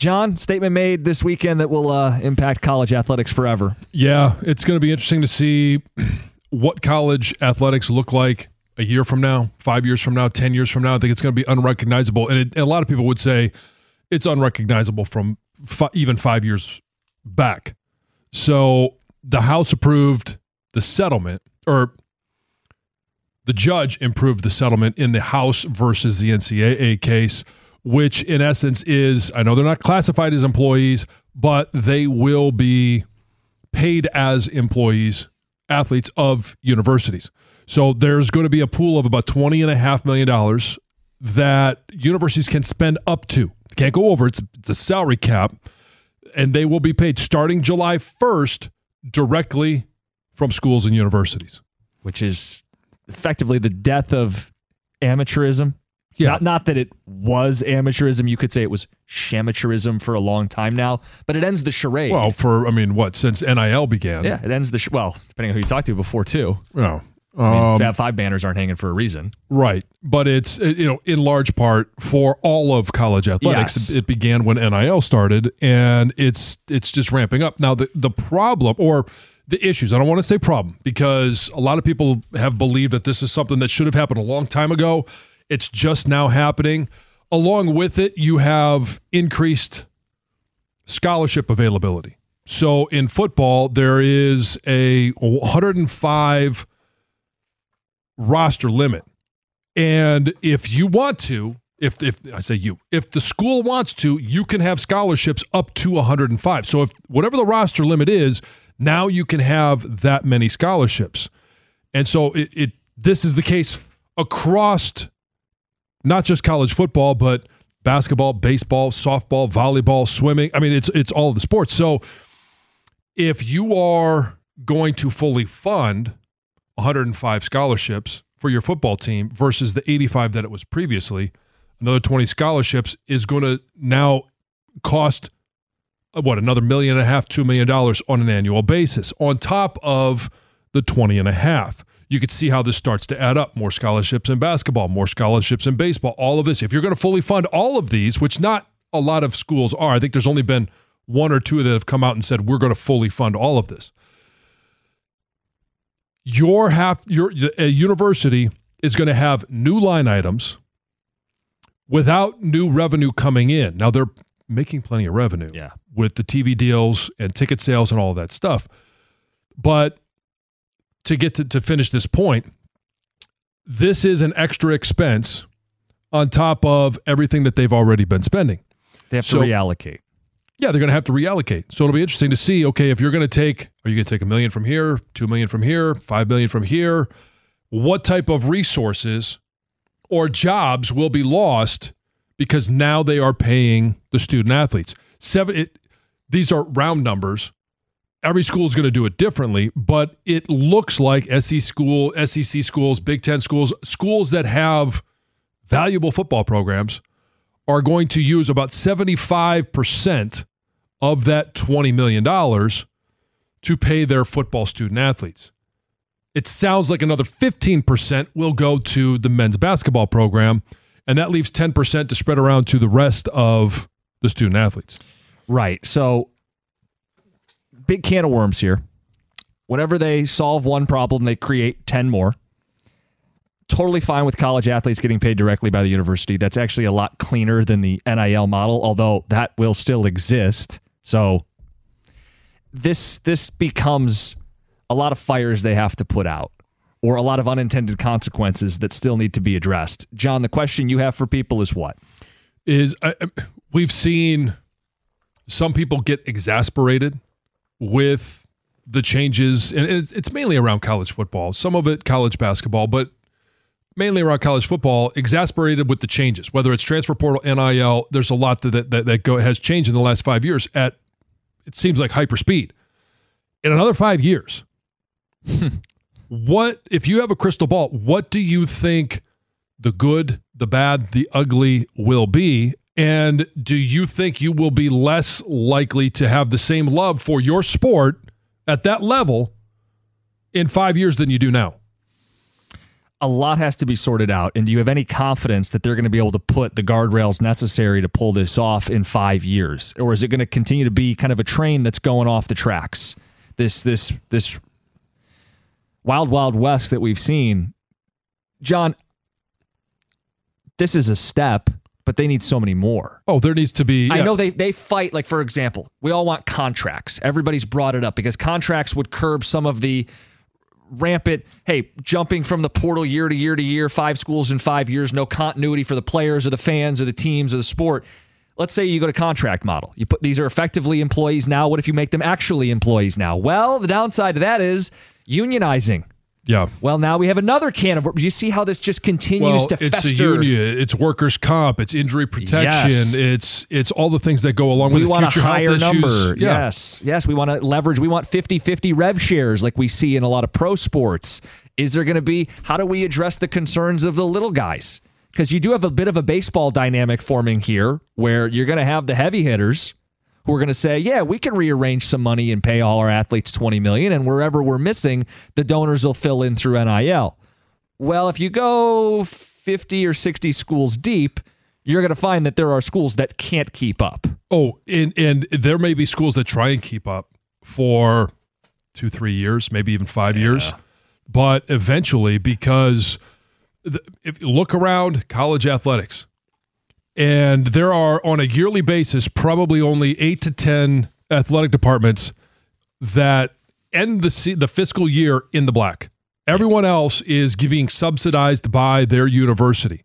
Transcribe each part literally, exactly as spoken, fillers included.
John, statement made this weekend that will uh, impact college athletics forever. Yeah, it's going to be interesting to see what college athletics look like a year from now, five years from now, ten years from now. I think it's going to be unrecognizable. And, it, and a lot of people would say it's unrecognizable from fi- even five years back. So the House approved the settlement, or the judge improved the settlement in the House versus the N C double A case, which in essence is, I know they're not classified as employees, but they will be paid as employees, athletes of universities. So there's going to be a pool of about twenty point five million dollars that universities can spend up to. They can't go over. It's, it's a salary cap, and they will be paid starting July first directly from schools and universities. Which is effectively the death of amateurism. Yeah. Not, not that it was amateurism. You could say it was shamateurism for a long time now, but it ends the charade. Well, for, I mean, what, since N I L began. Yeah, it ends the, sh- well, depending on who you talk to before, too. No. I mean, Um, Fab Five banners aren't hanging for a reason. Right. But it's, you know, in large part for all of college athletics. Yes. It, it began when N I L started, and it's it's just ramping up. Now, the, the problem, or the issues, I don't want to say problem, because a lot of people have believed that this is something that should have happened a long time ago. It's just now happening. Along with it, you have increased scholarship availability. So in football, there is a one hundred five roster limit. And if you want to, if if I say you, if the school wants to, you can have scholarships up to one hundred five. So if whatever the roster limit is, now you can have that many scholarships. And so it, it this is the case across not just college football, but basketball, baseball, softball, volleyball, swimming. I mean, it's it's all of the sports. So if you are going to fully fund one hundred five scholarships for your football team versus the eighty-five that it was previously, another twenty scholarships is going to now cost, what, another million and a half, two million dollars on an annual basis on top of the twenty and a half. You could see how this starts to add up. More scholarships in basketball, more scholarships in baseball, all of this. If you're going to fully fund all of these, which not a lot of schools are, I think there's only been one or two that have come out and said, we're going to fully fund all of this. Your half, your a university is going to have new line items without new revenue coming in. Now, they're making plenty of revenue Yeah. with the T V deals and ticket sales and all of that stuff. But to get to, to finish this point, this is an extra expense on top of everything that they've already been spending. They have So- to reallocate. Yeah, they're going to have to reallocate. So it'll be interesting to see, okay, if you're going to take, are you going to take a million from here, two million from here, five million from here? What type of resources or jobs will be lost because now they are paying the student athletes? Seven. It, these are round numbers. Every school is going to do it differently, but it looks like S E C school, S E C schools, Big Ten schools, schools that have valuable football programs are going to use about seventy-five percent of that twenty million dollars to pay their football student athletes. It sounds like another fifteen percent will go to the men's basketball program, and that leaves ten percent to spread around to the rest of the student athletes. Right. So, big can of worms here. Whenever they solve one problem, they create ten more. Totally fine with college athletes getting paid directly by the university. That's actually a lot cleaner than the N I L model, although that will still exist. So this this becomes a lot of fires they have to put out, or a lot of unintended consequences that still need to be addressed. John, the question you have for people is what? Is I, we've seen some people get exasperated with the changes, and it's, it's mainly around college football. Some of it college basketball, but mainly around college football, exasperated with the changes, whether it's transfer portal, N I L. There's a lot that that, that go, has changed in the last five years at, it seems like, hyper speed. In another five years, what, if you have a crystal ball, what do you think the good, the bad, the ugly will be? And do you think you will be less likely to have the same love for your sport at that level in five years than you do now? a lot has to be sorted out. And do you have any confidence that they're going to be able to put the guardrails necessary to pull this off in five years? Or is it going to continue to be kind of a train that's going off the tracks? This, this, this wild, wild west that we've seen. John, this is a step, but they need so many more. Oh, there needs to be. Yeah. I know they, they fight, like, for example, we all want contracts. Everybody's brought it up because contracts would curb some of the rampant, hey, jumping from the portal year to year to year, five schools in five years, no continuity for the players or the fans or the teams or the sport. Let's say you go to contract model. You put these are effectively employees now. What if you make them actually employees now? Well, the downside to that is unionizing. Yeah. Well, now we have another can of worms. You see how this just continues well, to it's fester. It's a union. It's workers' comp. It's injury protection. Yes. It's it's all the things that go along we with want the future a higher health number. issues. Yeah. Yes. Yes. We want to leverage. We want fifty-fifty rev shares like we see in a lot of pro sports. Is there going to be, how do we address the concerns of the little guys? Because you do have a bit of a baseball dynamic forming here where you're going to have the heavy hitters who are going to say, yeah, we can rearrange some money and pay all our athletes twenty million dollars, and wherever we're missing, the donors will fill in through N I L. Well, if you go fifty or sixty schools deep, you're going to find that there are schools that can't keep up. Oh, and, and there may be schools that try and keep up for two, three years, maybe even five yeah. years. But eventually, because the, if you look around college athletics, and there are, on a yearly basis, probably only eight to ten athletic departments that end the the fiscal year in the black. Everyone else is being subsidized by their university.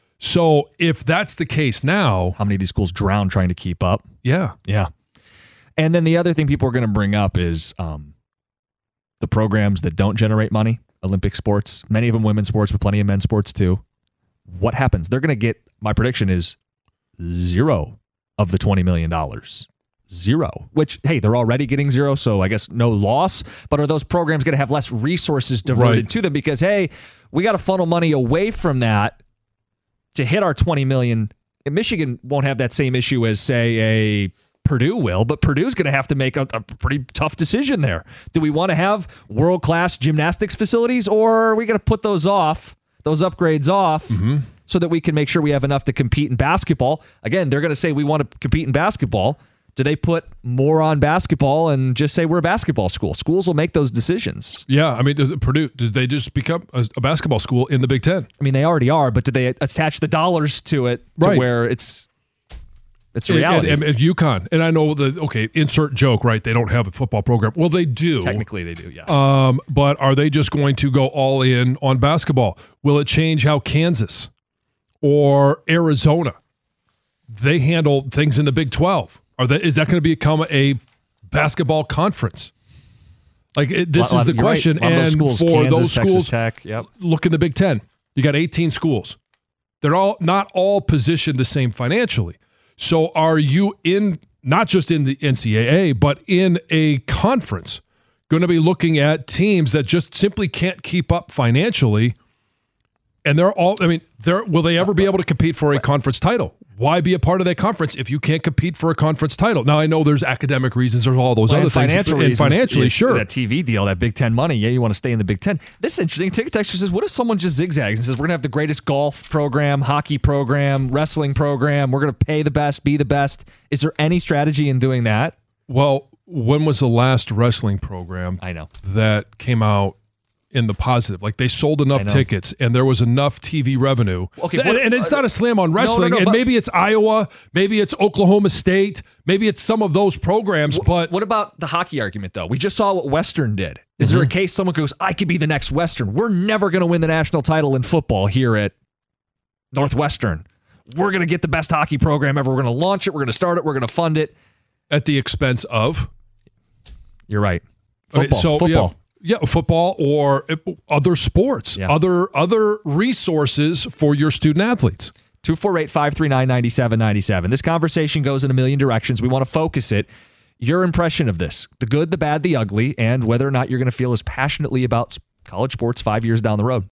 So if that's the case now... How many of these schools drown trying to keep up? Yeah. Yeah. And then the other thing people are going to bring up is um, the programs that don't generate money, Olympic sports, many of them women's sports, but plenty of men's sports too. What happens? They're going to get, my prediction is zero of the twenty million dollars. Zero. Which, hey, they're already getting zero, so I guess no loss. But are those programs going to have less resources devoted right. to them? Because, hey, we got to funnel money away from that to hit our twenty million dollars. And Michigan won't have that same issue as, say, a Purdue will, but Purdue's going to have to make a, a pretty tough decision there. Do we want to have world-class gymnastics facilities, or are we going to put those off, those upgrades off, mm-hmm. so that we can make sure we have enough to compete in basketball? Again, they're going to say we want to compete in basketball. Do they put more on basketball and just say we're a basketball school? Schools will make those decisions. Yeah, I mean, does it, Purdue, did they just become a, a basketball school in the Big Ten? I mean, they already are, but did they attach the dollars to it to right. where it's it's reality? And, and, and UConn, and I know the okay, insert joke, right? They don't have a football program. Well, they do. Technically, they do. Yes. Um, but are they just going to go all in on basketball? Will it change how Kansas or Arizona they handle things in the Big twelve? Are that is that going to become a basketball conference? Like it, this lot, is the lot, question. Right. And schools, for Kansas, those Texas schools, Tech, yep. look in the Big Ten. You got eighteen schools. They're all not all positioned the same financially. So are you in not just in the N C double A, but in a conference going to be looking at teams that just simply can't keep up financially? And they're all, I mean, they're, will they ever be able to compete for a conference title? Why be a part of that conference if you can't compete for a conference title? Now, I know there's academic reasons, there's all those well, other things. Financial and reasons, financially, is, sure. That T V deal, that Big Ten money, yeah, you want to stay in the Big Ten. This is interesting. Ticket Texture says, what if someone just zigzags and says, we're going to have the greatest golf program, hockey program, wrestling program, we're going to pay the best, be the best. Is there any strategy in doing that? Well, when was the last wrestling program I know that came out in the positive? Like they sold enough tickets and there was enough T V revenue. Okay, and, what, and it's not a slam on wrestling. No, no, no, and maybe it's Iowa, maybe it's Oklahoma State, maybe it's some of those programs. What, but what about the hockey argument, though? We just saw what Western did. Is mm-hmm. there a case someone goes, I could be the next Western? We're never going to win the national title in football here at Northwestern. We're going to get the best hockey program ever. We're going to launch it. We're going to start it. We're going to fund it. At the expense of? You're right. Football. Okay, so, football. Yeah. Yeah, football or other sports, yeah. other other resources for your student athletes. two four eight, five three nine, nine seven nine seven. This conversation goes in a million directions. We want to focus it. Your impression of this, the good, the bad, the ugly, and whether or not you're going to feel as passionately about college sports five years down the road.